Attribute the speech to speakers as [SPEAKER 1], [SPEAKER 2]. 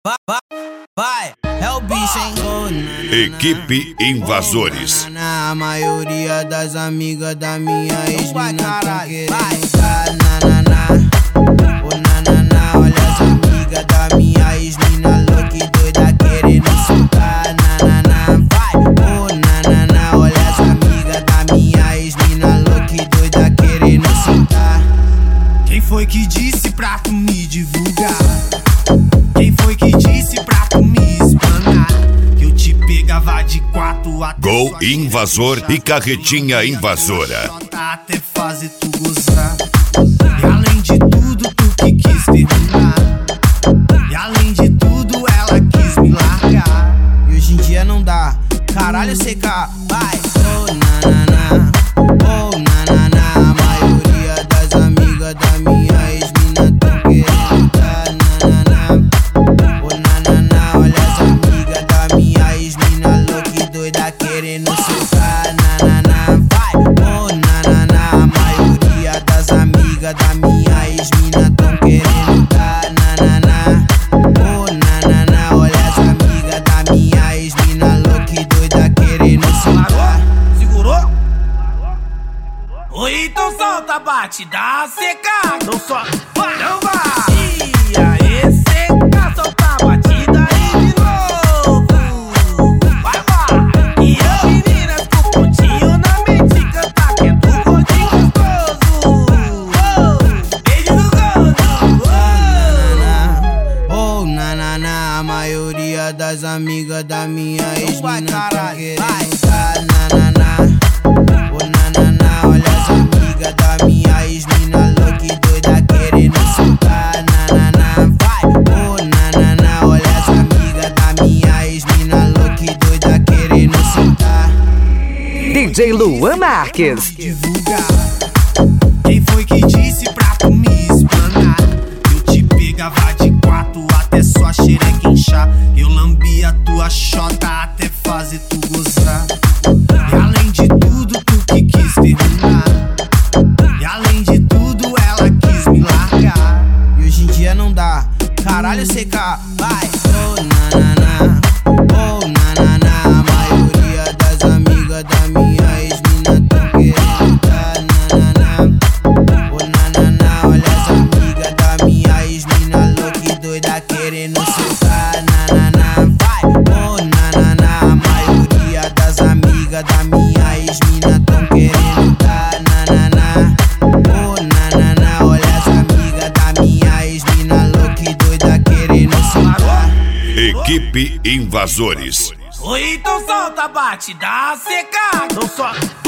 [SPEAKER 1] vai, é o bicho, hein?
[SPEAKER 2] Equipe Invasores.
[SPEAKER 1] A maioria das amigas da minha ex-mina tão querendo dar nananá. Ô nananá, olha as amigas da minha ex-mina louca e doida querendo soltar nananá. Vai, ô nananá, olha as amigas da minha ex-mina louca e doida querendo soltar.
[SPEAKER 3] Quem foi que disse pra tu me divulgar? Quem foi que disse pra tu me espanar? Que eu te pegava de 4 até
[SPEAKER 2] Gol Invasor e Carretinha Invasora.
[SPEAKER 3] até fazer tu gozar. E além de tudo, tu que quis terminar. E além de tudo, ela quis me largar.
[SPEAKER 1] E hoje em dia não dá, caralho, CK, vai. Oh nananá, oh nananá. A maioria das amigas da minha ex-mina tão querendo dar nananá. Oh nananá, olha as amigas da minha ex-mina louca e doida querendo soltar nananá. Vai, oh nananá. A maioria das amigas da minha ex-mina tão querendo dar nananá. Oh nananá, olha as amigas da minha ex-mina louca e doida querendo soltar.
[SPEAKER 3] Segurou? Ou então solta, bate, dá seca. Não só, vai, não vai. E aí, seca, solta a batida aí de novo. Vai, vai. E as meninas com pontinho na mente cantar que é do gordinho gostoso. Beijo no gozo.
[SPEAKER 1] Oh nananá, a maioria das amigas da minha ex-mina tão querendo dar nananá. Oh nananá, olha as amigas da minha ex-mina louca e doida querendo soltar nananá. Vai, oh nananá, olha as amigas da minha ex-mina louca e doida querendo soltar.
[SPEAKER 4] DJ Luan Marques.
[SPEAKER 3] Divulgar. Quem foi que disse pra tu me espanar? Eu te pegava de 4 até sua xereca inchar. Eu lambia tua xota até fazer tu gozar. E além de tudo, tu que quis terminar. E além de tudo, ela quis me largar.
[SPEAKER 1] E hoje em dia não dá, caralho, CK, vai. Oh nananá, oh nananá. A maioria das amigas da minha ex-mina tão querendo dar nananá. Oh nananá, olha as amigas da minha ex-mina louca e doida querendo soltar nananá. Vai, oh nananá. A maioria das amigas da minha ex-mina tão querendo dar nananá. Oh nananá, olha as amigas da minha ex-mina louca e doida querendo soltar.
[SPEAKER 2] Equipe Invasores.
[SPEAKER 3] Ou então solta, bate, dá seca. Não só.